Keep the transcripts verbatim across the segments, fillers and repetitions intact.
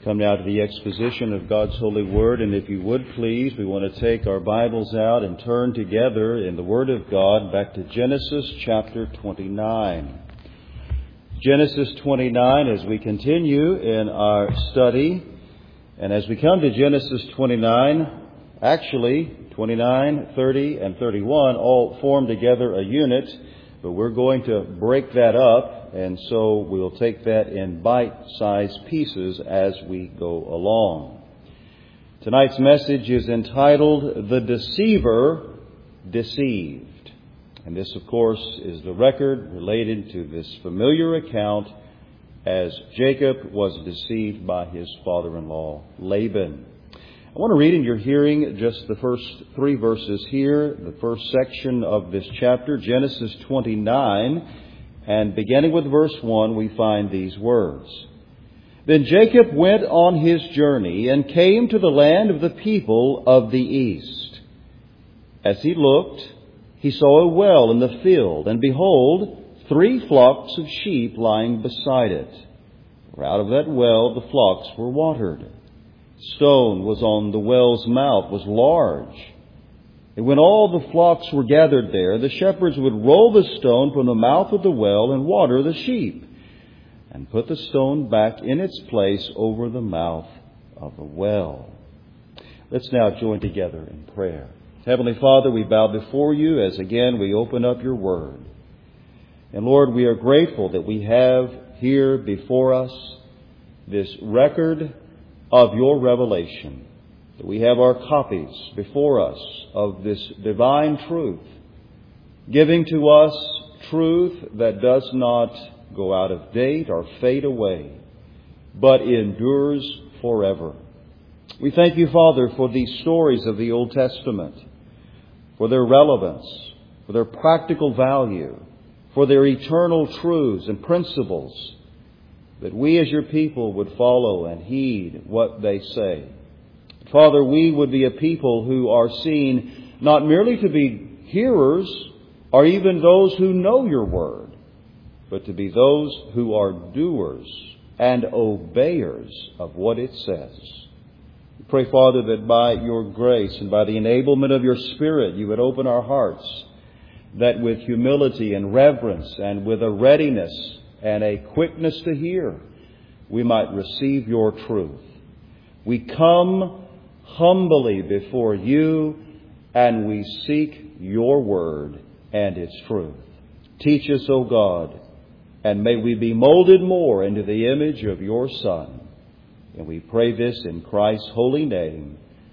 Come now to the exposition of God's holy word, and if you would please, we want to take our Bibles out and turn together in the Word of God back to Genesis chapter twenty-nine. Genesis twenty-nine, as we continue in our study, and as we come to Genesis twenty-nine, actually twenty-nine, thirty, and thirty-one all form together a unit, but we're going to break that up, and so we'll take that in bite-sized pieces as we go along. Tonight's message is entitled, The Deceiver Deceived. And this, of course, is the record related to this familiar account as Jacob was deceived by his father-in-law, Laban. I want to read in your hearing just the first three verses here, the first section of this chapter, Genesis twenty-nine, and beginning with verse one, we find these words. Then Jacob went on his journey and came to the land of the people of the east. As he looked, he saw a well in the field, and behold, three flocks of sheep lying beside it. For out of that well the flocks were watered. Stone was on the well's mouth, was large. And when all the flocks were gathered there, the shepherds would roll the stone from the mouth of the well and water the sheep, and put the stone back in its place over the mouth of the well. Let's now join together in prayer. Heavenly Father, we bow before you as again we open up your word. And Lord, we are grateful that we have here before us this record of your revelation, that we have our copies before us of this divine truth, giving to us truth that does not go out of date or fade away, but endures forever. We thank you, Father, for these stories of the Old Testament, for their relevance, for their practical value, for their eternal truths and principles, that we as your people would follow and heed what they say. Father, we would be a people who are seen not merely to be hearers or even those who know your word, but to be those who are doers and obeyers of what it says. We pray, Father, that by your grace and by the enablement of your Spirit, you would open our hearts, that with humility and reverence and with a readiness and a quickness to hear, we might receive your truth. We come humbly before you, and we seek your word and its truth. Teach us, O God, and may we be molded more into the image of your Son. And we pray this in Christ's holy name.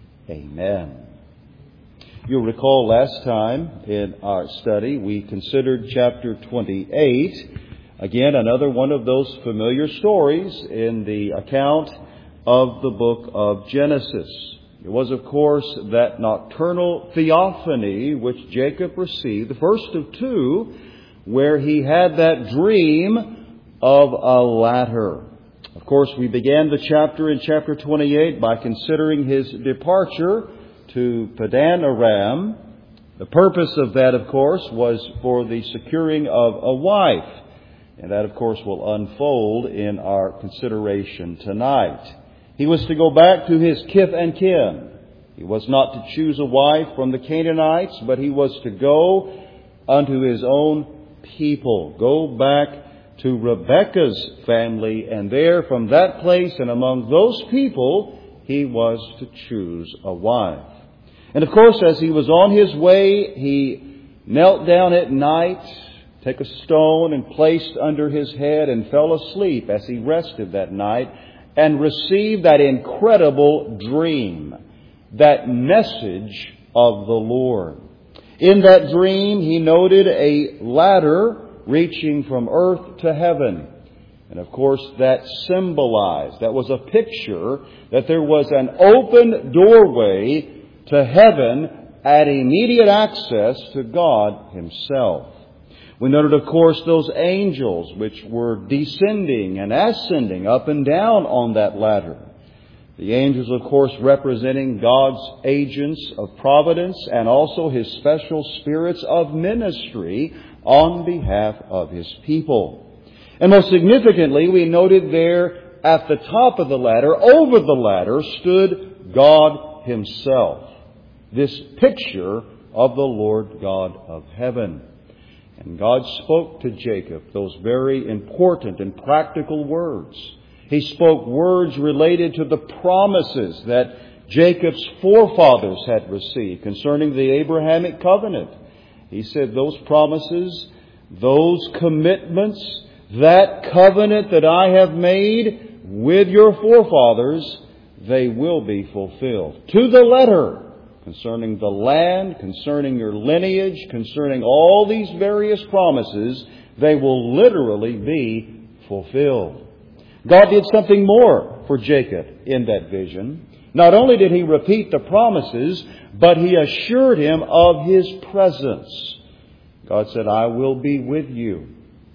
Amen. You'll recall last time in our study we considered chapter twenty-eight. Again, another one of those familiar stories in the account of the book of Genesis. It was, of course, that nocturnal theophany which Jacob received, the first of two, where he had that dream of a ladder. Of course, we began the chapter in chapter twenty-eight by considering his departure to Padan Aram. The purpose of that, of course, was for the securing of a wife. And that, of course, will unfold in our consideration tonight. He was to go back to his kith and kin. He was not to choose a wife from the Canaanites, but he was to go unto his own people. Go back to Rebekah's family, and there, from that place and among those people, he was to choose a wife. And of course, as he was on his way, he knelt down at night, took a stone and placed under his head, and fell asleep as he rested that night, and received that incredible dream, that message of the Lord. In that dream, he noted a ladder reaching from earth to heaven. And of course, that symbolized, that was a picture that there was an open doorway to heaven and immediate access to God Himself. We noted, of course, those angels which were descending and ascending up and down on that ladder. The angels, of course, representing God's agents of providence and also His special spirits of ministry on behalf of His people. And most significantly, we noted there at the top of the ladder, over the ladder, stood God Himself. This picture of the Lord God of heaven. And God spoke to Jacob those very important and practical words. He spoke words related to the promises that Jacob's forefathers had received concerning the Abrahamic covenant. He said those promises, those commitments, that covenant that I have made with your forefathers, they will be fulfilled. To the letter, concerning the land, concerning your lineage, concerning all these various promises, they will literally be fulfilled. God did something more for Jacob in that vision. Not only did He repeat the promises, but He assured him of His presence. God said, I will be with you.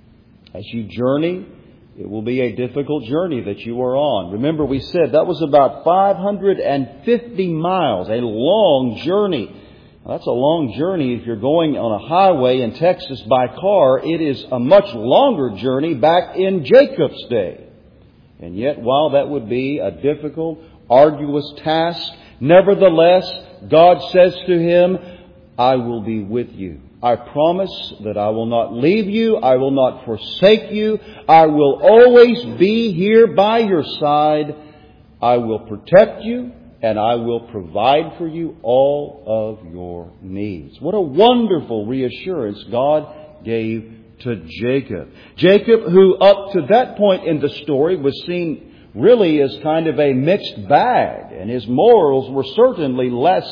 As you journey, it will be a difficult journey that you are on. Remember, we said that was about five hundred fifty miles, a long journey. Now, that's a long journey if you're going on a highway in Texas by car. It is a much longer journey back in Jacob's day. And yet, while that would be a difficult, arduous task, nevertheless, God says to him, I will be with you. I promise that I will not leave you. I will not forsake you. I will always be here by your side. I will protect you and I will provide for you all of your needs. What a wonderful reassurance God gave to Jacob. Jacob, who up to that point in the story was seen really as kind of a mixed bag, and his morals were certainly less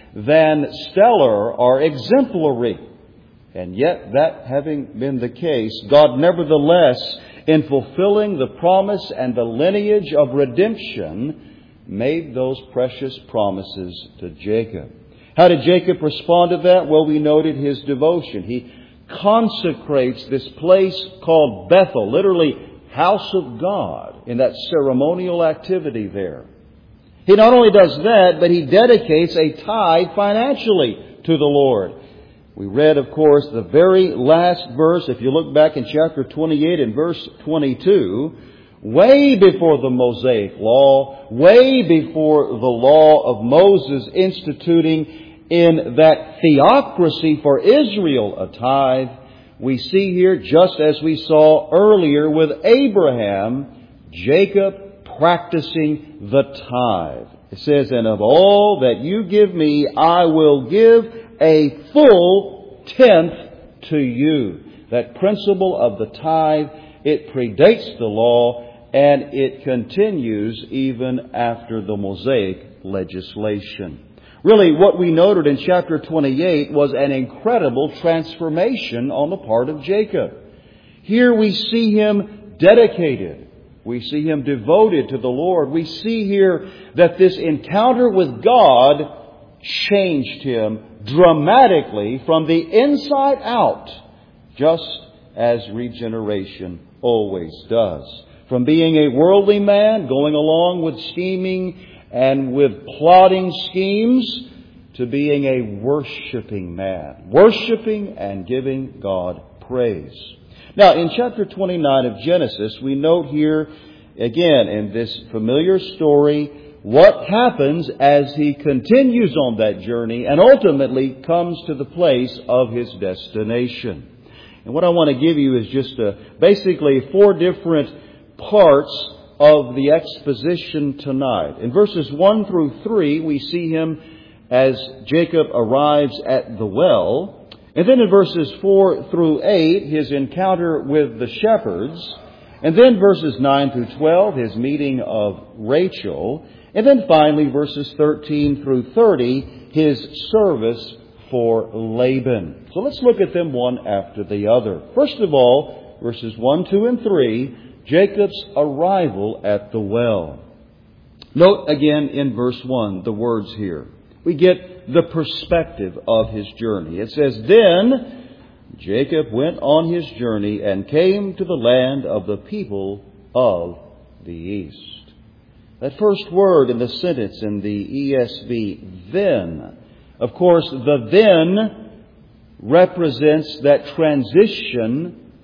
than stellar or exemplary. And yet, that having been the case, God nevertheless, in fulfilling the promise and the lineage of redemption, made those precious promises to Jacob. How did Jacob respond to that? Well, we noted his devotion. He consecrates this place called Bethel, literally house of God, in that ceremonial activity there. He not only does that, but he dedicates a tithe financially to the Lord. We read, of course, the very last verse, if you look back in chapter twenty-eight and verse twenty-two, way before the Mosaic law, way before the law of Moses instituting in that theocracy for Israel a tithe, we see here, just as we saw earlier with Abraham, Jacob practicing the tithe. It says, and of all that you give me, I will give a full tenth to you. That principle of the tithe, it predates the law and it continues even after the Mosaic legislation. Really, what we noted in chapter twenty-eight was an incredible transformation on the part of Jacob. Here we see him dedicated. We see him devoted to the Lord. We see here that this encounter with God changed him dramatically from the inside out, just as regeneration always does. From being a worldly man, going along with scheming and with plotting schemes, to being a worshiping man, worshiping and giving God praise. Now, in chapter twenty-nine of Genesis, we note here, again, in this familiar story, what happens as he continues on that journey and ultimately comes to the place of his destination. And what I want to give you is just a, basically four different parts of the exposition tonight. In verses one through three, we see him as Jacob arrives at the well. And then in verses four through eight, his encounter with the shepherds. And then verses nine through twelve, his meeting of Rachel. And then finally, verses thirteen through thirty, his service for Laban. So let's look at them one after the other. First of all, verses one, two, and three, Jacob's arrival at the well. Note again in verse one the words here. We get the perspective of his journey. It says, then Jacob went on his journey and came to the land of the people of the east. That first word in the sentence in the E S V, then. Of course, the then represents that transition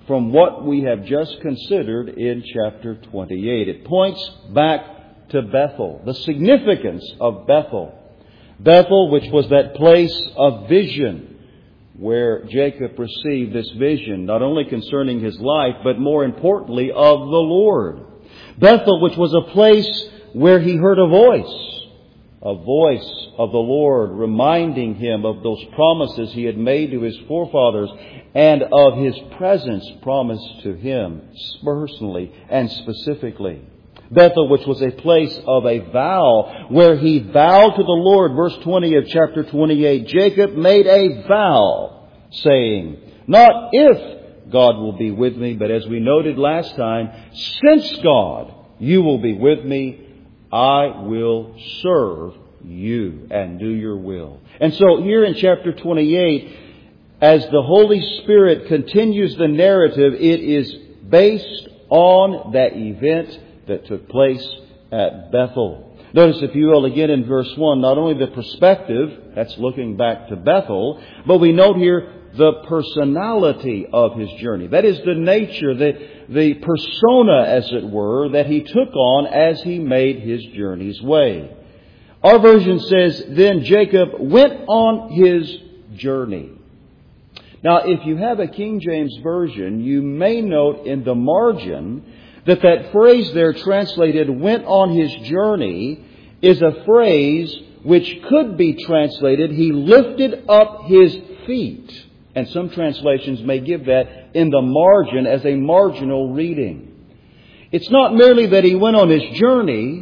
from what we have just considered in chapter twenty-eight. It points back to Bethel, the significance of Bethel. Bethel, which was that place of vision where Jacob received this vision, not only concerning his life, but more importantly, of the Lord. Bethel, which was a place where he heard a voice, a voice of the Lord reminding him of those promises he had made to his forefathers and of his presence promised to him personally and specifically. Bethel, which was a place of a vow, where he vowed to the Lord, verse twenty of chapter twenty-eight, Jacob made a vow, saying, not if God will be with me, but as we noted last time, since God, you will be with me, I will serve you and do your will. And so here in chapter twenty-eight, as the Holy Spirit continues the narrative, it is based on that event that took place at Bethel. Notice, if you will, again in verse one, not only the perspective, that's looking back to Bethel, but we note here the personality of his journey. That is the nature, the, the persona, as it were, that he took on as he made his journey's way. Our version says, then Jacob went on his journey. Now, if you have a King James Version, you may note in the margin that that phrase there translated, went on his journey, is a phrase which could be translated, he lifted up his feet. And some translations may give that in the margin as a marginal reading. It's not merely that he went on his journey,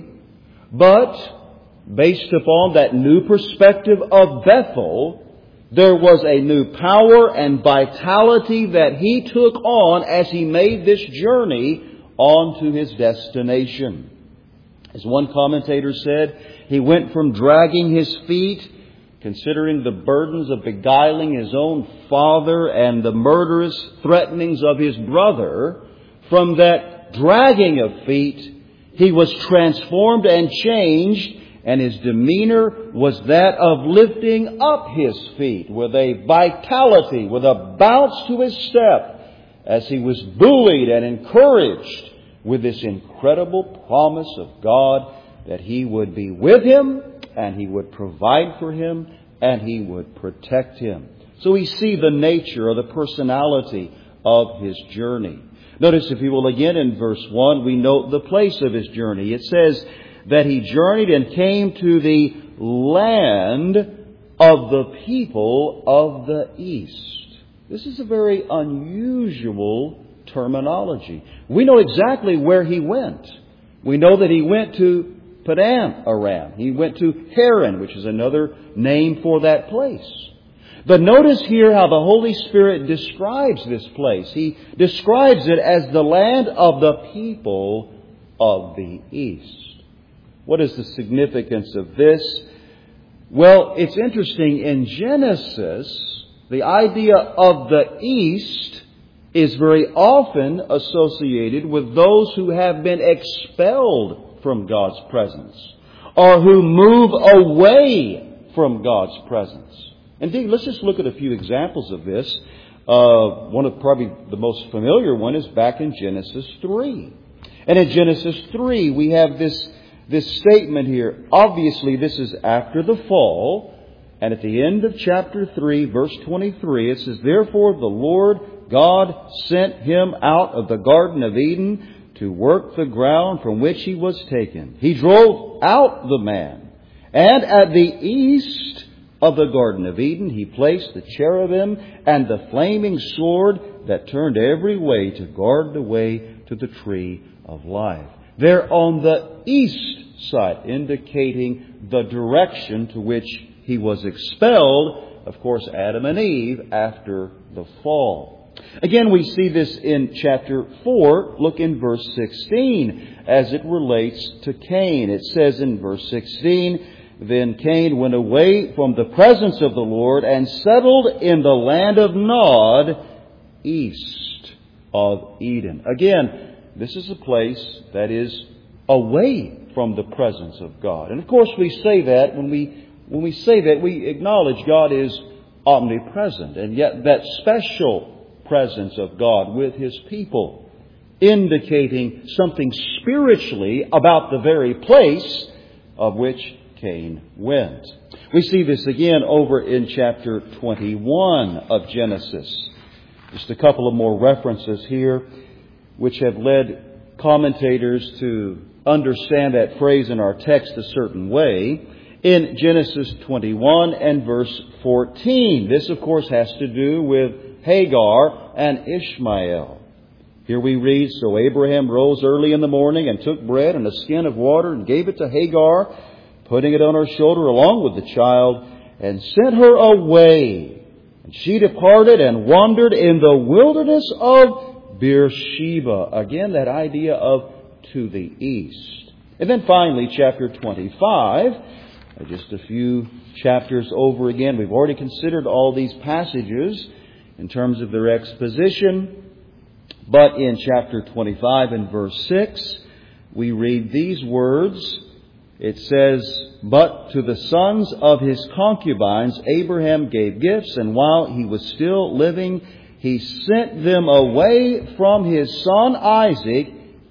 but based upon that new perspective of Bethel, there was a new power and vitality that he took on as he made this journey on to his destination. As one commentator said, he went from dragging his feet, considering the burdens of beguiling his own father and the murderous threatenings of his brother, from that dragging of feet, he was transformed and changed, and his demeanor was that of lifting up his feet with a vitality, with a bounce to his step, as he was buoyed and encouraged with this incredible promise of God that He would be with him and He would provide for him and He would protect him. So we see the nature or the personality of his journey. Notice, if you will, again in verse one, we note the place of his journey. It says that he journeyed and came to the land of the people of the east. This is a very unusual terminology. We know exactly where he went. We know that he went to Padan Aram. He went to Haran, which is another name for that place. But notice here how the Holy Spirit describes this place. He describes it as the land of the people of the east. What is the significance of this? Well, it's interesting. In Genesis, the idea of the east is very often associated with those who have been expelled from God's presence or who move away from God's presence. Indeed, let's just look at a few examples of this. Uh, one of probably the most familiar one is back in Genesis three. And in Genesis three, we have this, this statement here. Obviously, this is after the fall. And at the end of chapter three, verse twenty-three, it says, therefore the Lord God sent him out of the Garden of Eden to work the ground from which he was taken. He drove out the man. And at the east of the Garden of Eden, he placed the cherubim and the flaming sword that turned every way to guard the way to the tree of life. They're on the east side, indicating the direction to which he was expelled, of course, Adam and Eve, after the fall. Again, we see this in chapter four. Look in verse sixteen as it relates to Cain. It says in verse sixteen, then Cain went away from the presence of the Lord and settled in the land of Nod, east of Eden. Again, this is a place that is away from the presence of God. And of course, we say that when we When we say that, we acknowledge God is omnipresent. And yet that special presence of God with His people, indicating something spiritually about the very place of which Cain went. We see this again over in chapter twenty-one of Genesis. Just a couple of more references here which have led commentators to understand that phrase in our text a certain way. In Genesis twenty-one and verse fourteen, this of course has to do with Hagar and Ishmael. Here we read, "So Abraham rose early in the morning and took bread and a skin of water and gave it to Hagar, putting it on her shoulder along with the child, and sent her away. And she departed and wandered in the wilderness of Beersheba." Again, that idea of to the east. And then finally, chapter twenty-five, just a few chapters over again. We've already considered all these passages in terms of their exposition. But in chapter twenty-five and verse six, we read these words. It says, "But to the sons of his concubines Abraham gave gifts, and while he was still living, he sent them away from his son Isaac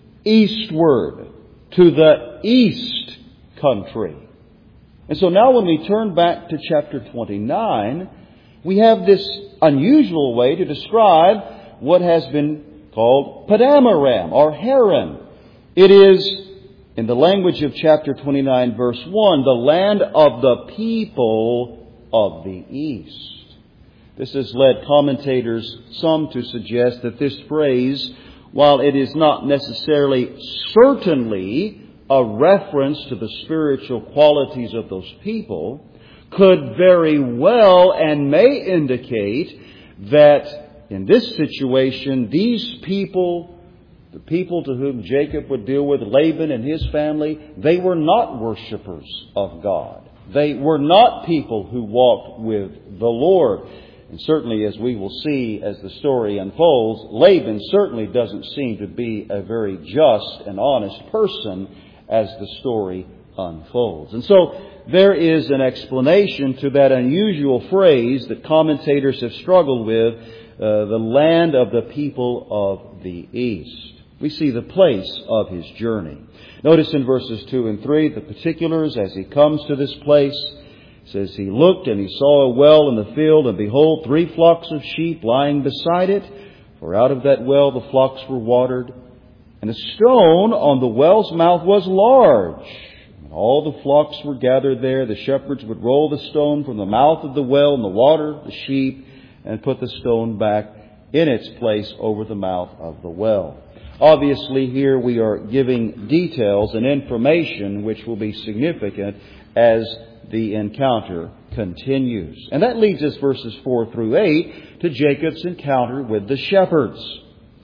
eastward to the east country." And so now when we turn back to chapter twenty-nine, we have this unusual way to describe what has been called Padan Aram or Haran. It is, in the language of chapter twenty-nine, verse one, the land of the people of the east. This has led commentators, some to suggest that this phrase, while it is not necessarily certainly a reference to the spiritual qualities of those people, could very well and may indicate that in this situation, these people, the people to whom Jacob would deal with, Laban and his family, they were not worshipers of God. They were not people who walked with the Lord. And certainly, as we will see as the story unfolds, Laban certainly doesn't seem to be a very just and honest person as the story unfolds. And so there is an explanation to that unusual phrase that commentators have struggled with, uh, the land of the people of the east. We see the place of his journey. Notice in verses two and three the particulars as he comes to this place. It says, "He looked and he saw a well in the field, and behold, three flocks of sheep lying beside it. For out of that well the flocks were watered. And a stone on the well's mouth was large. And all the flocks were gathered there. The shepherds would roll the stone from the mouth of the well in the water, the sheep, and put the stone back in its place over the mouth of the well." Obviously, here we are giving details and information which will be significant as the encounter continues. And that leads us, verses four through eight, to Jacob's encounter with the shepherds.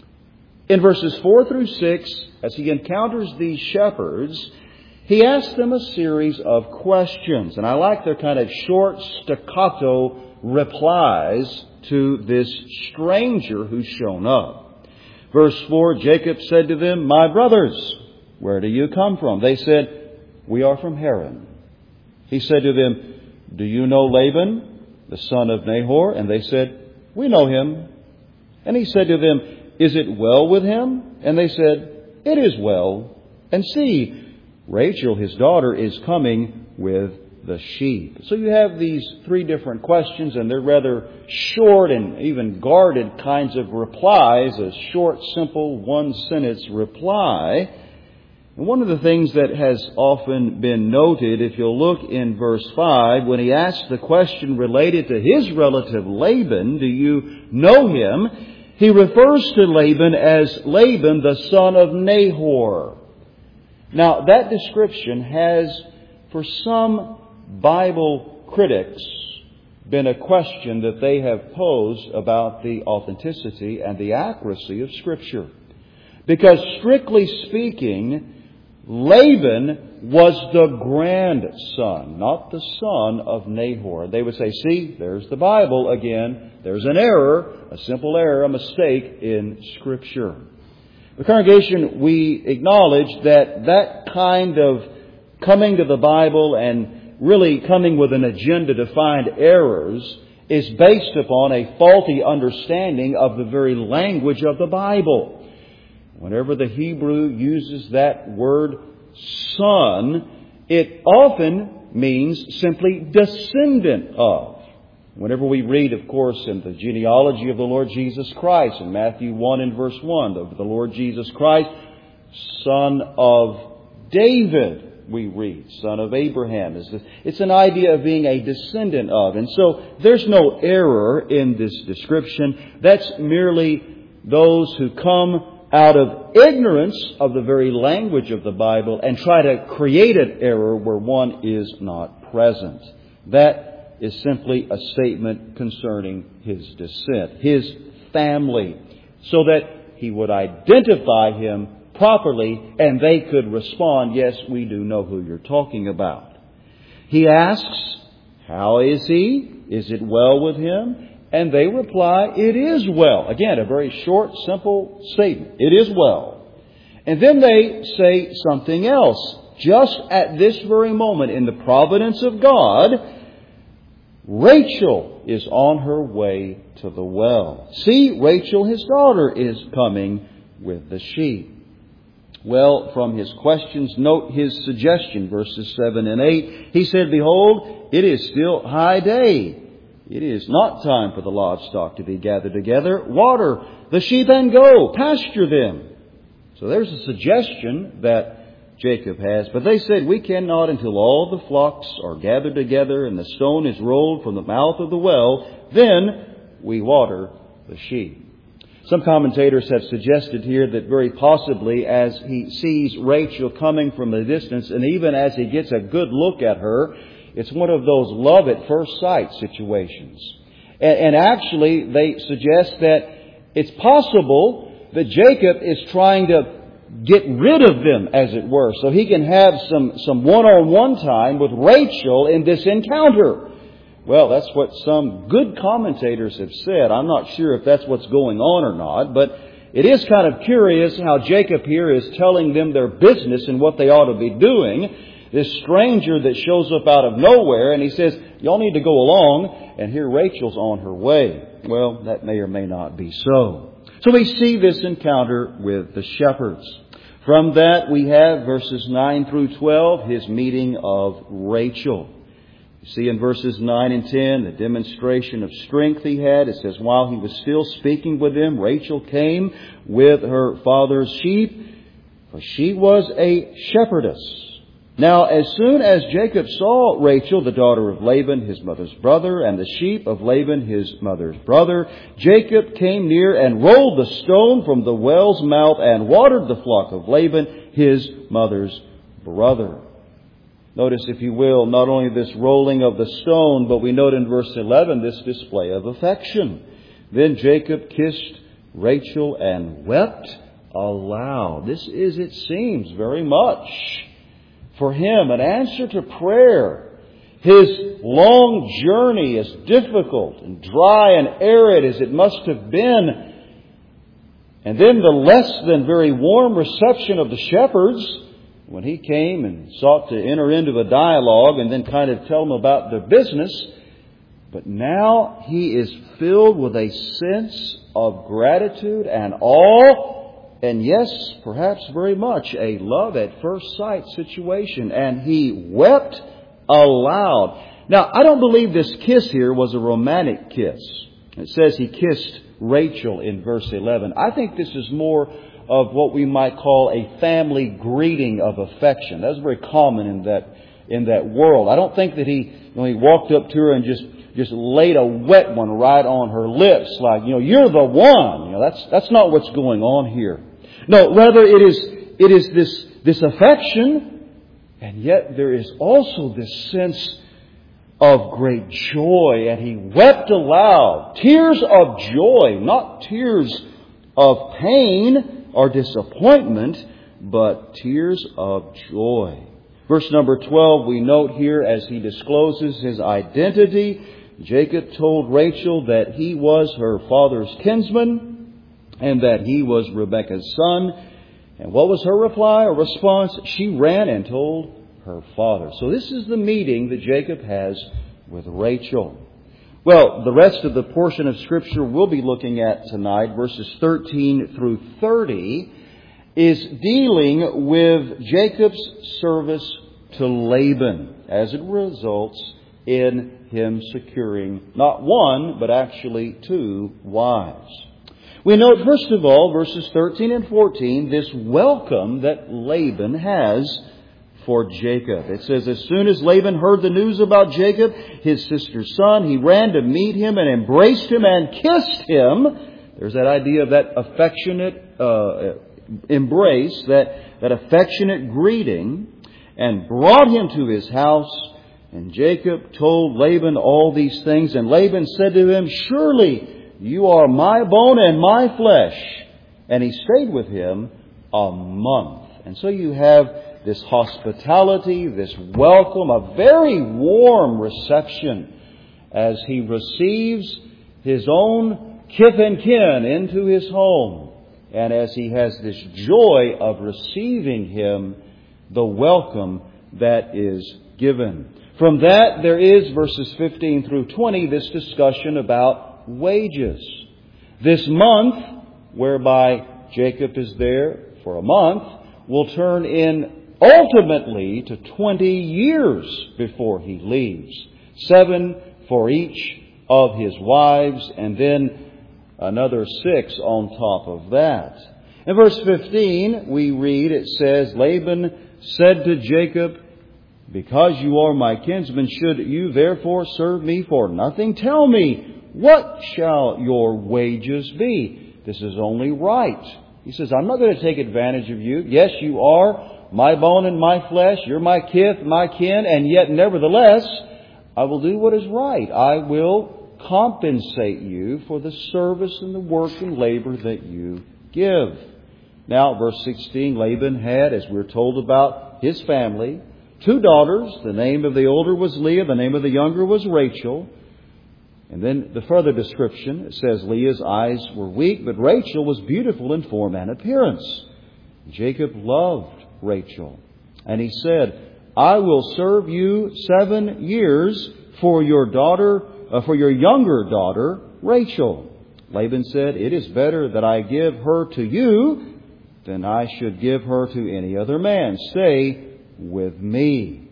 In verses four through six, as he encounters these shepherds, he asks them a series of questions. And I like their kind of short, staccato replies to this stranger who's shown up. Verse four, Jacob said to them, "My brothers, where do you come from?" They said, "We are from Haran." He said to them, "Do you know Laban, the son of Nahor?" And they said, "We know him." And he said to them, "Is it well with him?" And they said, "It is well. And see, Rachel, his daughter, is coming with the sheep." So you have these three different questions, and they're rather short and even guarded kinds of replies, a short, simple, one-sentence reply. And one of the things that has often been noted, if you'll look in verse five, when he asks the question related to his relative Laban, "Do you know him?" he refers to Laban as Laban, the son of Nahor. Now, that description has, for some Bible critics, been a question that they have posed about the authenticity and the accuracy of Scripture. Because strictly speaking, Laban was the grandson, not the son of Nahor. They would say, "See, there's the Bible again. There's an error, a simple error, a mistake in Scripture." The congregation, we acknowledge that that kind of coming to the Bible and really coming with an agenda to find errors is based upon a faulty understanding of the very language of the Bible. Whenever the Hebrew uses that word son, it often means simply descendant of. Whenever we read, of course, in the genealogy of the Lord Jesus Christ, in Matthew one and verse one, of the Lord Jesus Christ, son of David, we read, son of Abraham. It's an idea of being a descendant of. And so there's no error in this description. That's merely those who come out of ignorance of the very language of the Bible and try to create an error where one is not present. That is simply a statement concerning his descent, his family, so that he would identify him properly and they could respond, yes, we do know who you're talking about. He asks, how is he? Is it well with him? And they reply, it is well. Again, a very short, simple statement. It is well. And then they say something else. Just at this very moment, in the providence of God, Rachel is on her way to the well. See, Rachel, his daughter, is coming with the sheep. Well, from his questions, note his suggestion, verses seven and eight. He said, behold, it is still high day. It is not time for the livestock to be gathered together. Water the sheep and go, pasture them. So there's a suggestion that Jacob has. But they said, we cannot until all the flocks are gathered together and the stone is rolled from the mouth of the well. Then we water the sheep. Some commentators have suggested here that very possibly as he sees Rachel coming from a distance and even as he gets a good look at her, it's one of those love at first sight situations. And, and actually they suggest that it's possible that Jacob is trying to get rid of them, as it were, so he can have some, some one-on-one time with Rachel in this encounter. Well, that's what some good commentators have said. I'm not sure if that's what's going on or not, but it is kind of curious how Jacob here is telling them their business and what they ought to be doing. This stranger that shows up out of nowhere, and he says, y'all need to go along, and here Rachel's on her way. Well, that may or may not be so. So we see this encounter with the shepherds. From that we have verses nine through twelve, his meeting of Rachel. You see in verses nine and ten, the demonstration of strength he had. It says, while he was still speaking with them, Rachel came with her father's sheep, for she was a shepherdess. Now, as soon as Jacob saw Rachel, the daughter of Laban, his mother's brother, and the sheep of Laban, his mother's brother, Jacob came near and rolled the stone from the well's mouth and watered the flock of Laban, his mother's brother. Notice, if you will, not only this rolling of the stone, but we note in verse eleven this display of affection. Then Jacob kissed Rachel and wept aloud. This is, it seems, very much for him an answer to prayer. His long journey, as difficult and dry and arid as it must have been, and then the less than very warm reception of the shepherds when he came and sought to enter into a dialogue and then kind of tell them about their business. But now he is filled with a sense of gratitude and awe, and yes, perhaps very much a love at first sight situation. And he wept aloud. Now, I don't believe this kiss here was a romantic kiss. It says he kissed Rachel in verse eleven. I think this is more of what we might call a family greeting of affection. That's very common in that in that world. I don't think that he, you know, he walked up to her and just just laid a wet one right on her lips, like, you know, you're the one. You know, that's that's not what's going on here. No, rather it is it is this this affection, and yet there is also this sense of great joy, and he wept aloud. Tears of joy, not tears of pain or disappointment, but tears of joy. Verse number twelve, we note here as he discloses his identity, Jacob told Rachel that he was her father's kinsman and that he was Rebekah's son. And what was her reply or response? She ran and told her father. So this is the meeting that Jacob has with Rachel. Well, the rest of the portion of Scripture we'll be looking at tonight, verses thirteen through thirty, is dealing with Jacob's service to Laban as it results in him securing not one, but actually two wives. We note, first of all, verses thirteen and fourteen, this welcome that Laban has for Jacob. It says, as soon as Laban heard the news about Jacob, his sister's son, he ran to meet him and embraced him and kissed him. There's that idea of that affectionate uh, embrace, that, that affectionate greeting, and brought him to his house. And Jacob told Laban all these things. And Laban said to him, surely you are my bone and my flesh. And he stayed with him a month. And so you have this hospitality, this welcome, a very warm reception as he receives his own kith and kin into his home. And as he has this joy of receiving him, the welcome that is given. From that, there is, verses fifteen through twenty, this discussion about wages. This month, whereby Jacob is there for a month, will turn in ultimately to twenty years before he leaves. Seven for each of his wives, and then another six on top of that. In verse fifteen, we read, it says, Laban said to Jacob, because you are my kinsman, should you therefore serve me for nothing? Tell me, what shall your wages be? This is only right. He says, I'm not going to take advantage of you. Yes, you are my bone and my flesh. You're my kith, my kin. And yet, nevertheless, I will do what is right. I will compensate you for the service and the work and labor that you give. Now, verse sixteen, Laban had, as we're told about his family, two daughters. The name of the older was Leah. The name of the younger was Rachel. And then the further description, it says Leah's eyes were weak, but Rachel was beautiful in form and appearance. Jacob loved Rachel. And he said, I will serve you seven years for your daughter, uh, for your younger daughter, Rachel. Laban said, it is better that I give her to you than I should give her to any other man. Stay with me.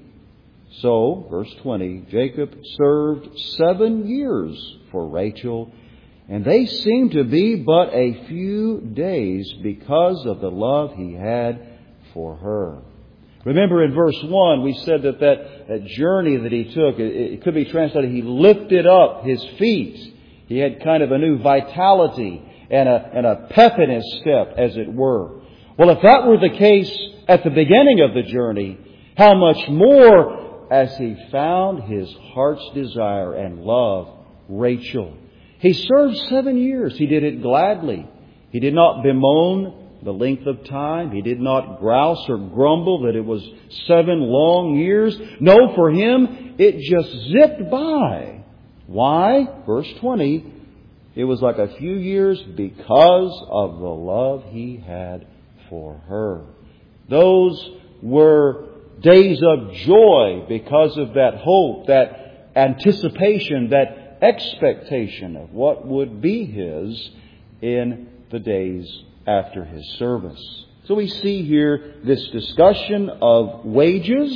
So, verse twenty, Jacob served seven years for Rachel, and they seemed to be but a few days because of the love he had for her. Remember in verse one, we said that that, that journey that he took, it, it could be translated, he lifted up his feet. He had kind of a new vitality and a, and a pep in his step, as it were. Well, if that were the case at the beginning of the journey, how much more as he found his heart's desire and love, Rachel. He served seven years. He did it gladly. He did not bemoan the length of time. He did not grouse or grumble that it was seven long years. No, for him, it just zipped by. Why? Verse twenty, it was like a few years because of the love he had for her. Those were days of joy because of that hope, that anticipation, that expectation of what would be his in the days after his service. So we see here this discussion of wages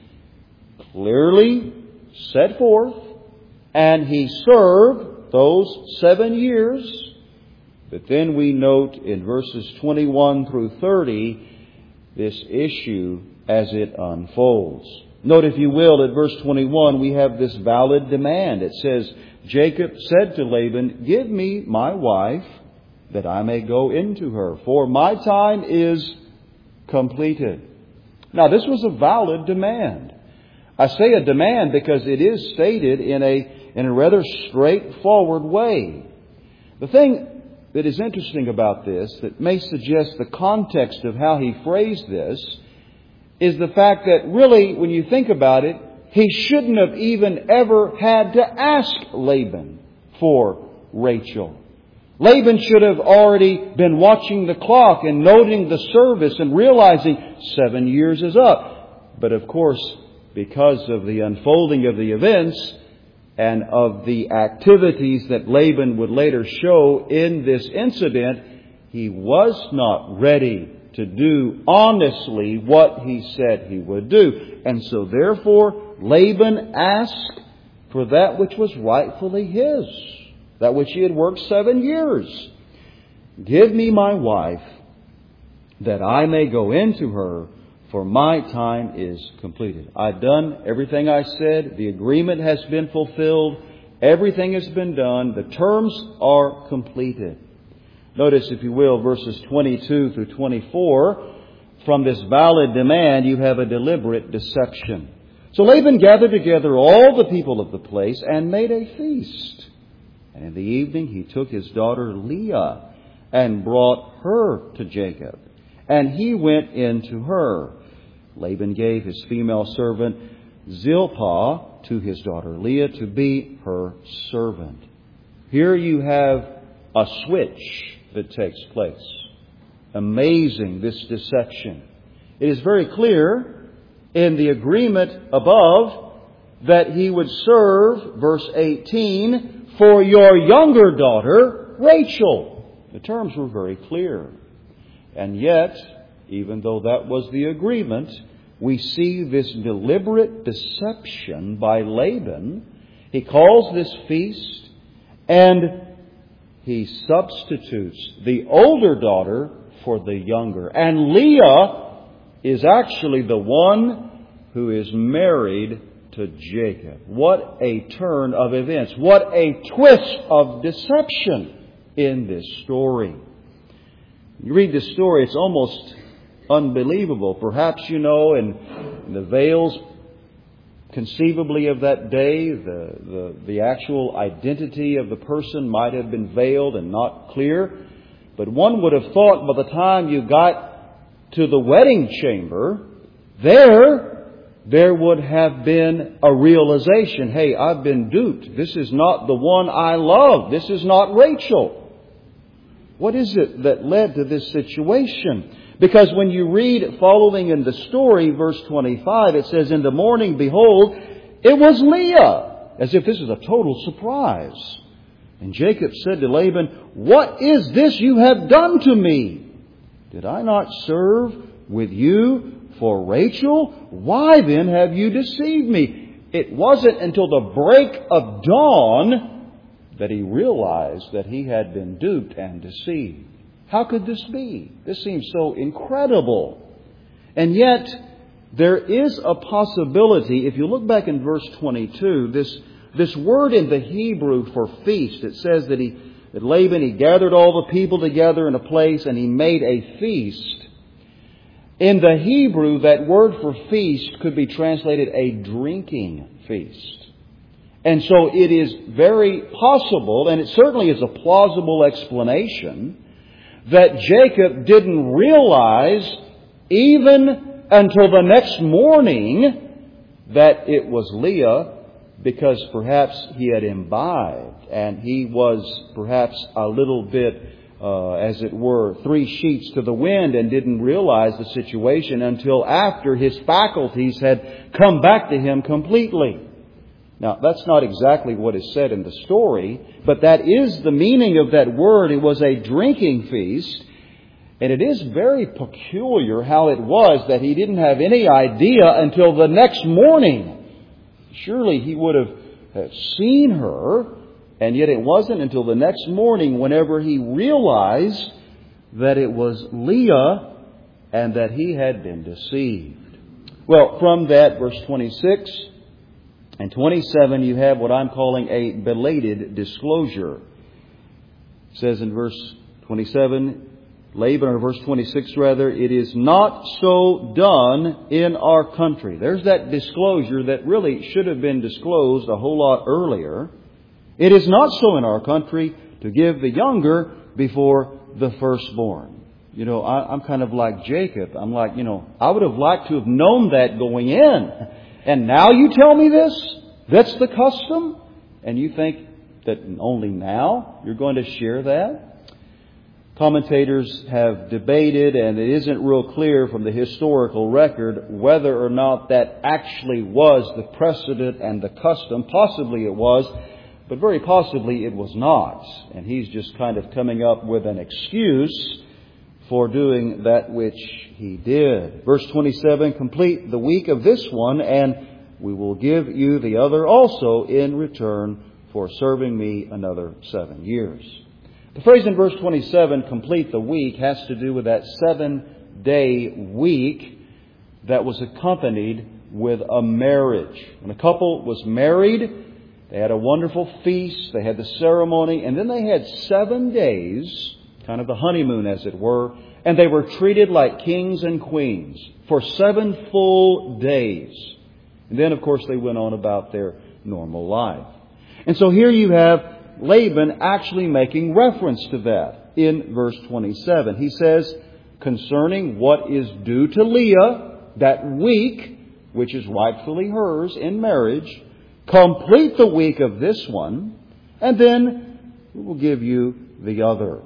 clearly set forth, and he served those seven years. But then we note in verses twenty-one through thirty this issue as it unfolds. Note, if you will, at verse twenty-one, we have this valid demand. It says, Jacob said to Laban, give me my wife that I may go into her, for my time is completed. Now, this was a valid demand. I say a demand because it is stated in a, in a rather straightforward way. The thing that is interesting about this, that may suggest the context of how he phrased this, is the fact that really, when you think about it, he shouldn't have even ever had to ask Laban for Rachel. Laban should have already been watching the clock and noting the service and realizing seven years is up. But of course, because of the unfolding of the events, and of the activities that Laban would later show in this incident, he was not ready to do honestly what he said he would do. And so therefore, Laban asked for that which was rightfully his, that which he had worked seven years. Give me my wife, that I may go into her, for my time is completed. I've done everything I said. The agreement has been fulfilled. Everything has been done. The terms are completed. Notice, if you will, verses twenty-two through twenty-four. From this valid demand, you have a deliberate deception. So Laban gathered together all the people of the place and made a feast. And in the evening he took his daughter Leah and brought her to Jacob. And he went in to her. Laban gave his female servant Zilpah to his daughter Leah to be her servant. Here you have a switch that takes place. Amazing, this deception. It is very clear in the agreement above that he would serve, verse eighteen, for your younger daughter, Rachel. The terms were very clear. And yet, even though that was the agreement, we see this deliberate deception by Laban. He calls this feast and he substitutes the older daughter for the younger. And Leah is actually the one who is married to Jacob. What a turn of events. What a twist of deception in this story. You read this story, it's almost unbelievable. Perhaps you know, in the veils conceivably of that day, the, the, the actual identity of the person might have been veiled and not clear. But one would have thought by the time you got to the wedding chamber, there, there would have been a realization, hey, I've been duped. This is not the one I love. This is not Rachel. What is it that led to this situation? Because when you read following in the story, verse twenty-five, it says, in the morning, behold, it was Leah, as if this is a total surprise. And Jacob said to Laban, what is this you have done to me? Did I not serve with you for Rachel? Why then have you deceived me? It wasn't until the break of dawn that he realized that he had been duped and deceived. How could this be? This seems so incredible. And yet, there is a possibility. If you look back in verse twenty-two, this, this word in the Hebrew for feast, it says that he, that Laban, he gathered all the people together in a place and he made a feast. In the Hebrew, that word for feast could be translated a drinking feast. And so it is very possible, and it certainly is a plausible explanation, that Jacob didn't realize even until the next morning that it was Leah, because perhaps he had imbibed and he was perhaps a little bit, uh, as it were, three sheets to the wind and didn't realize the situation until after his faculties had come back to him completely. Now, that's not exactly what is said in the story, but that is the meaning of that word. It was a drinking feast, and it is very peculiar how it was that he didn't have any idea until the next morning. Surely he would have seen her, and yet it wasn't until the next morning whenever he realized that it was Leah and that he had been deceived. Well, from that, verse twenty-six and twenty-seven, you have what I'm calling a belated disclosure. It says in verse twenty-seven, Laban, or verse twenty-six rather, it is not so done in our country. There's that disclosure that really should have been disclosed a whole lot earlier. It is not so in our country to give the younger before the firstborn. You know, I, I'm kind of like Jacob. I'm like, you know, I would have liked to have known that going in. And now you tell me this? That's the custom? And you think that only now you're going to share that? Commentators have debated, and it isn't real clear from the historical record whether or not that actually was the precedent and the custom. Possibly it was, but very possibly it was not. And he's just kind of coming up with an excuse for doing that which he did. Verse twenty-seven, complete the week of this one, and we will give you the other also in return for serving me another seven years. The phrase in verse twenty-seven, complete the week, has to do with that seven-day week that was accompanied with a marriage. When a couple was married, they had a wonderful feast, they had the ceremony, and then they had seven days, kind of the honeymoon as it were, and they were treated like kings and queens for seven full days. And then, of course, they went on about their normal life. And so here you have Laban actually making reference to that in verse twenty-seven. He says, concerning what is due to Leah, that week, which is rightfully hers in marriage, complete the week of this one, and then we will give you the other.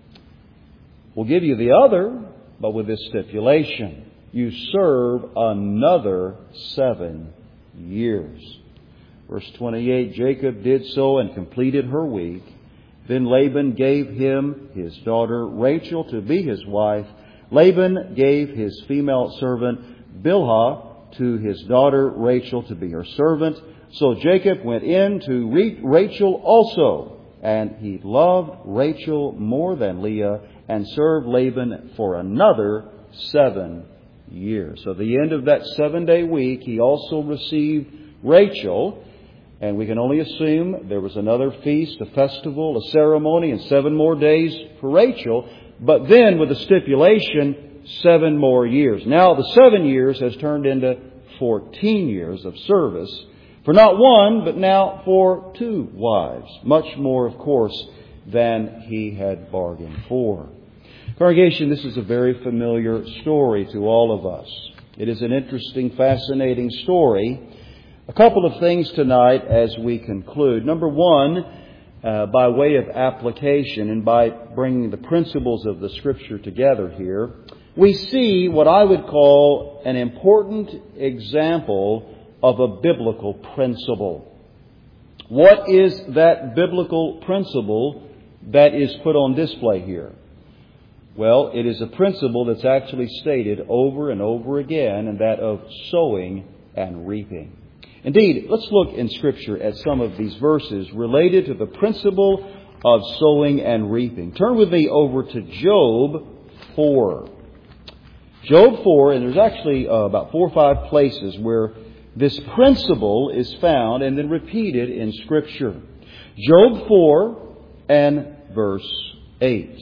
We'll give you the other, but with this stipulation. You serve another seven years. Verse twenty-eight, Jacob did so and completed her week. Then Laban gave him his daughter Rachel to be his wife. Laban gave his female servant Bilhah to his daughter Rachel to be her servant. So Jacob went in to Rachel also, and he loved Rachel more than Leah, and served Laban for another seven years. So at the end of that seven-day week, he also received Rachel. And we can only assume there was another feast, a festival, a ceremony, and seven more days for Rachel. But then with the stipulation, seven more years. Now the seven years has turned into fourteen years of service for not one, but now for two wives. Much more, of course, than he had bargained for. Congregation, this is a very familiar story to all of us. It is an interesting, fascinating story. A couple of things tonight as we conclude. Number one, uh, by way of application and by bringing the principles of the Scripture together here, we see what I would call an important example of a biblical principle. What is that biblical principle that is put on display here? Well, it is a principle that's actually stated over and over again, and that of sowing and reaping. Indeed, let's look in Scripture at some of these verses related to the principle of sowing and reaping. Turn with me over to Job four. Job four, and there's actually uh, about four or five places where this principle is found and then repeated in Scripture. Job four and verse eight.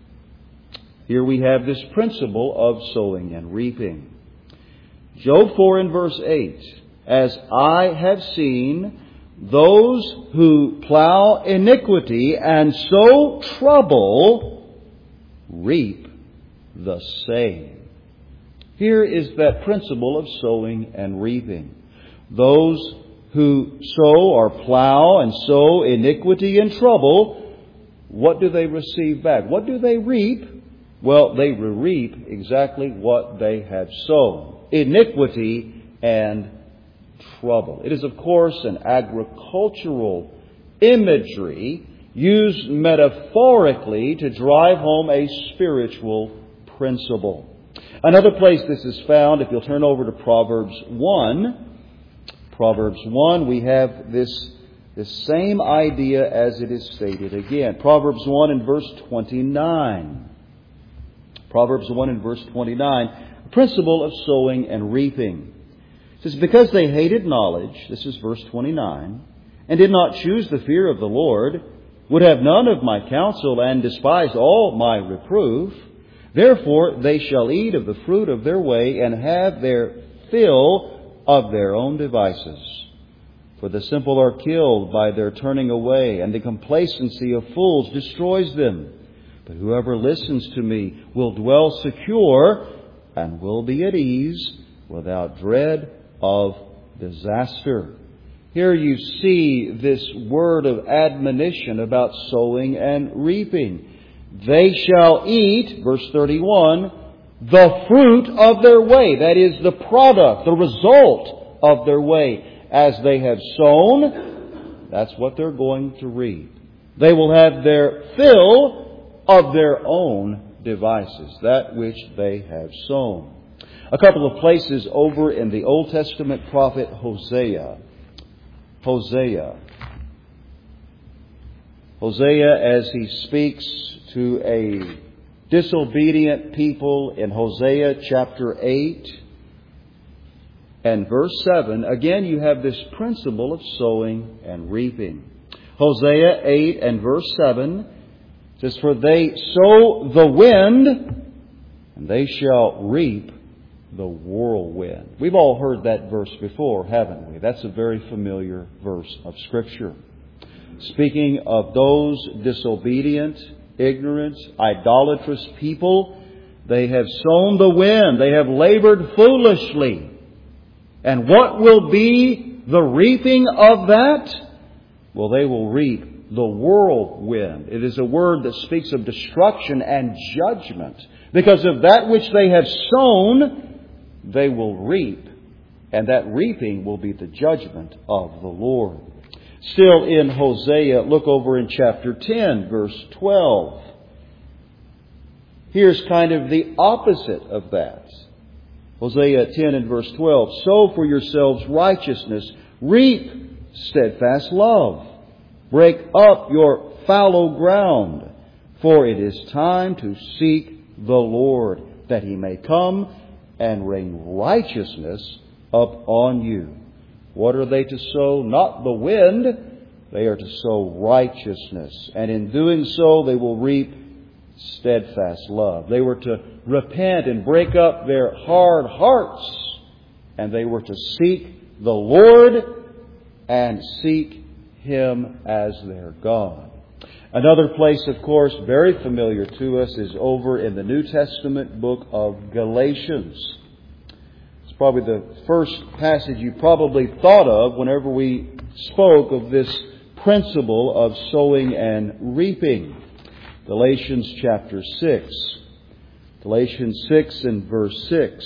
Here we have this principle of sowing and reaping. Job four and verse eight. As I have seen, those who plow iniquity and sow trouble reap the same. Here is that principle of sowing and reaping. Those who sow or plow and sow iniquity and trouble, what do they receive back? What do they reap? Well, they reap exactly what they had sown. Iniquity and trouble. It is, of course, an agricultural imagery used metaphorically to drive home a spiritual principle. Another place this is found, if you'll turn over to Proverbs one. Proverbs one, we have this, this same idea as it is stated again. Proverbs one and verse twenty-nine. Proverbs one and verse twenty-nine. The principle of sowing and reaping. It says, because they hated knowledge, this is verse twenty-nine, and did not choose the fear of the Lord, would have none of my counsel, and despised all my reproof, therefore they shall eat of the fruit of their way, and have their fill of their own devices. For the simple are killed by their turning away, and the complacency of fools destroys them. But whoever listens to me will dwell secure, and will be at ease, without dread of disaster. Here you see this word of admonition about sowing and reaping. they shall eat, verse thirty-one, the fruit of their way. That is the product, the result of their way. As they have sown, that's what they're going to reap. They will have their fill of their own devices, that which they have sown. A couple of places over in the Old Testament prophet Hosea. Hosea. Hosea, as he speaks to a disobedient people in Hosea chapter eight and verse seven, again you have this principle of sowing and reaping. Hosea eight and verse seven says, "For they sow the wind, and they shall reap the whirlwind." We've all heard that verse before, haven't we? That's a very familiar verse of Scripture. Speaking of those disobedient, ignorant, idolatrous people, they have sown the wind. They have labored foolishly. And what will be the reaping of that? Well, they will reap the whirlwind. It is a word that speaks of destruction and judgment. Because of that which they have sown, they will reap. And that reaping will be the judgment of the Lord. Still in Hosea, look over in chapter ten, verse twelve. Here's kind of the opposite of that. Hosea ten and verse twelve. "Sow for yourselves righteousness, reap steadfast love. Break up your fallow ground, for it is time to seek the Lord, that He may come and rain righteousness upon you." What are they to sow? Not the wind. They are to sow righteousness. And in doing so, they will reap steadfast love. They were to repent and break up their hard hearts. And they were to seek the Lord and seek Him as their God. Another place, of course, very familiar to us is over in the New Testament book of Galatians. It's probably the first passage you probably thought of whenever we spoke of this principle of sowing and reaping. Galatians chapter six. Galatians six and verse six.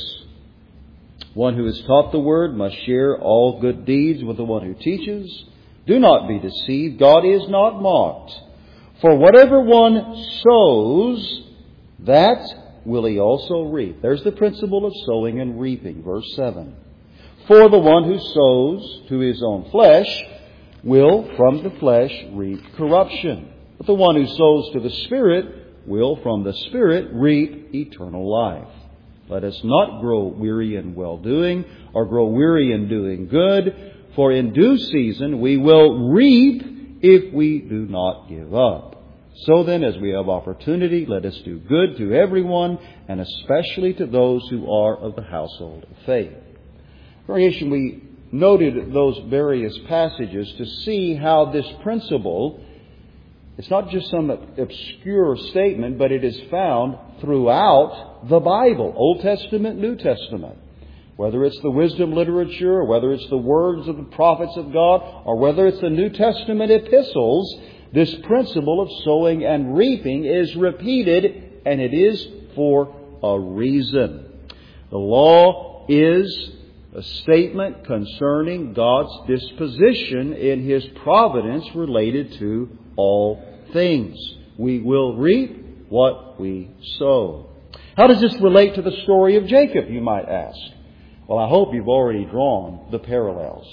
"One who is taught the word must share all good deeds with the one who teaches. Do not be deceived. God is not mocked. For whatever one sows, that will he also reap." There's the principle of sowing and reaping. Verse seven. "For the one who sows to his own flesh will from the flesh reap corruption. But the one who sows to the Spirit will from the Spirit reap eternal life. Let us not grow weary in well-doing, or grow weary in doing good, for in due season we will reap if we do not give up. So then, as we have opportunity, let us do good to everyone, and especially to those who are of the household of faith." Variation, we noted those various passages to see how this principle, it's not just some obscure statement, but it is found throughout the Bible, Old Testament, New Testament. Whether it's the wisdom literature, or whether it's the words of the prophets of God, or whether it's the New Testament epistles, this principle of sowing and reaping is repeated, and it is for a reason. The law is a statement concerning God's disposition in His providence related to all things. We will reap what we sow. How does this relate to the story of Jacob, you might ask? Well, I hope you've already drawn the parallels.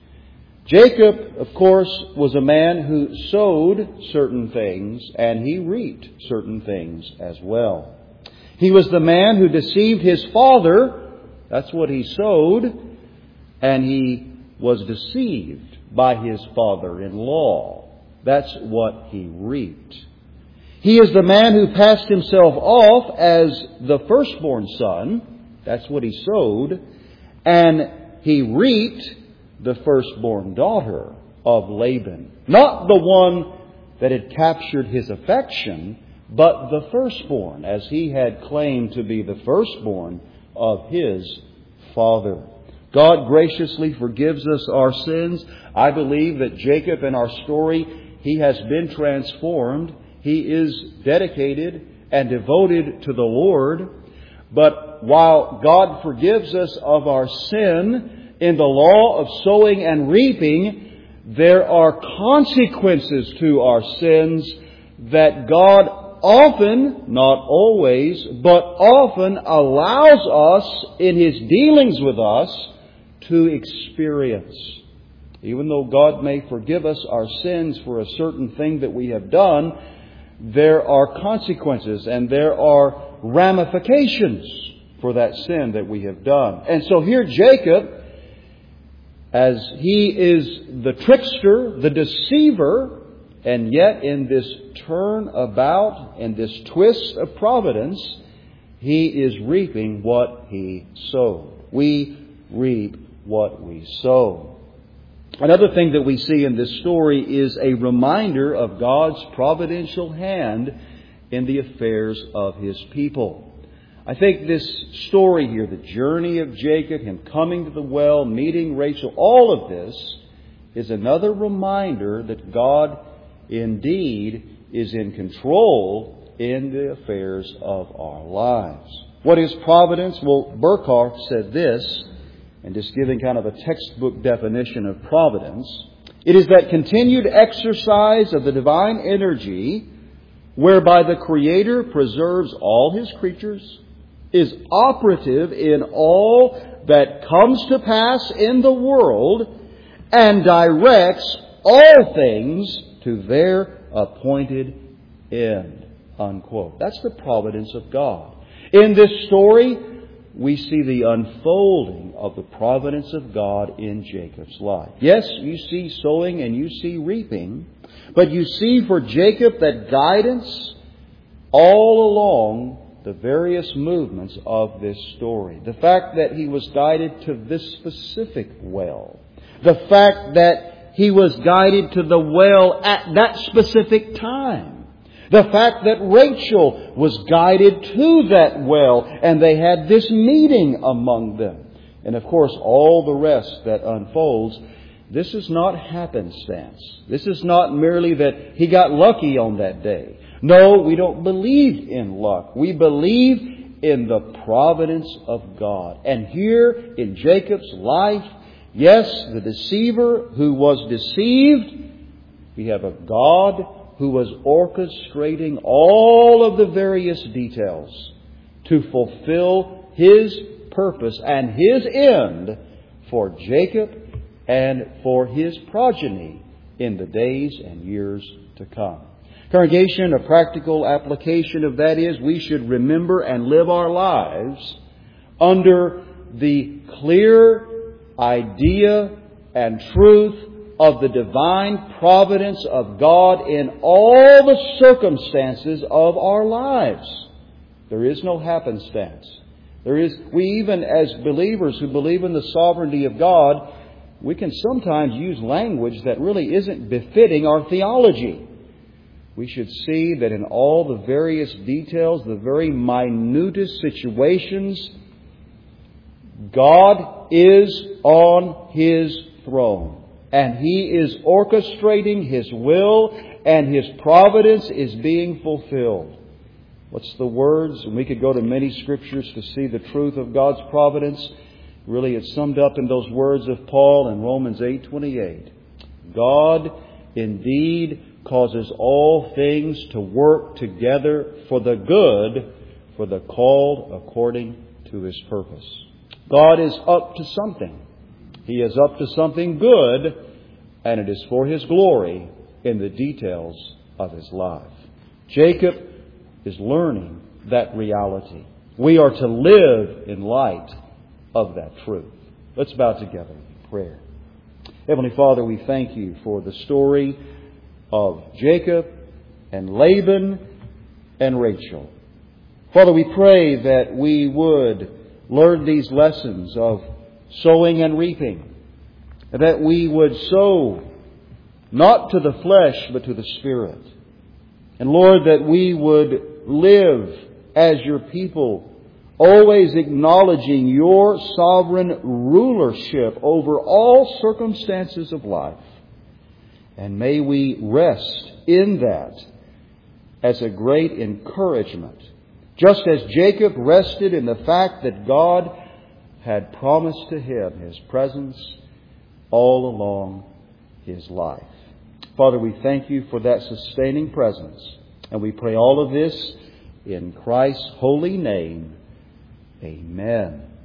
Jacob, of course, was a man who sowed certain things, and he reaped certain things as well. He was the man who deceived his father. That's what he sowed. And he was deceived by his father-in-law. That's what he reaped. He is the man who passed himself off as the firstborn son. That's what he sowed. And he reaped the firstborn daughter of Laban. Not the one that had captured his affection, but the firstborn, as he had claimed to be the firstborn of his father. God graciously forgives us our sins. I believe that Jacob in our story, he has been transformed. he is dedicated and devoted to the Lord. But while God forgives us of our sin in the law of sowing and reaping, there are consequences to our sins that God often, not always, but often allows us in His dealings with us to experience. Even though God may forgive us our sins for a certain thing that we have done, there are consequences and there are ramifications for that sin that we have done. And so here Jacob, as he is the trickster, the deceiver, and yet in this turnabout, in this twist of providence, he is reaping what he sowed. We reap what we sow. Another thing that we see in this story is a reminder of God's providential hand in the affairs of His people. I think this story here, the journey of Jacob, him coming to the well, meeting Rachel, all of this is another reminder that God indeed is in control in the affairs of our lives. What is providence? Well, Burkhardt said this, and just giving kind of a textbook definition of providence: it is that continued exercise of the divine energy whereby the Creator preserves all His creatures, is operative in all that comes to pass in the world, and directs all things to their appointed end. Unquote. That's the providence of God. In this story, we see the unfolding of the providence of God in Jacob's life. Yes, you see sowing and you see reaping, but you see for Jacob that guidance all along the various movements of this story. The fact that he was guided to this specific well. The fact that he was guided to the well at that specific time. The fact that Rachel was guided to that well and they had this meeting among them. And of course, all the rest that unfolds. This is not happenstance. This is not merely that he got lucky on that day. No, we don't believe in luck. We believe in the providence of God. And here in Jacob's life, yes, the deceiver who was deceived, we have a God who was orchestrating all of the various details to fulfill His purpose and His end for Jacob and for his progeny in the days and years to come. Congregation, a practical application of that is we should remember and live our lives under the clear idea and truth of the divine providence of God in all the circumstances of our lives. There is no happenstance. There is, we even as believers who believe in the sovereignty of God, we can sometimes use language that really isn't befitting our theology. We should see that in all the various details, the very minutest situations, God is on His throne. And He is orchestrating His will, and His providence is being fulfilled. What's the words? And we could go to many scriptures to see the truth of God's providence. Really, it's summed up in those words of Paul in Romans eight twenty-eight. God indeed causes all things to work together for the good, for the called according to His purpose. God is up to something. He is up to something good, and it is for His glory in the details of his life. Jacob is learning that reality. We are to live in light of that truth. Let's bow together in prayer. Heavenly Father, we thank You for the story of Jacob and Laban and Rachel. Father, we pray that we would learn these lessons of sowing and reaping, that we would sow not to the flesh but to the Spirit. And Lord, that we would live as Your people, always acknowledging Your sovereign rulership over all circumstances of life. And may we rest in that as a great encouragement. Just as Jacob rested in the fact that God had promised to him His presence all along his life. Father, we thank You for that sustaining presence. And we pray all of this in Christ's holy name. Amen.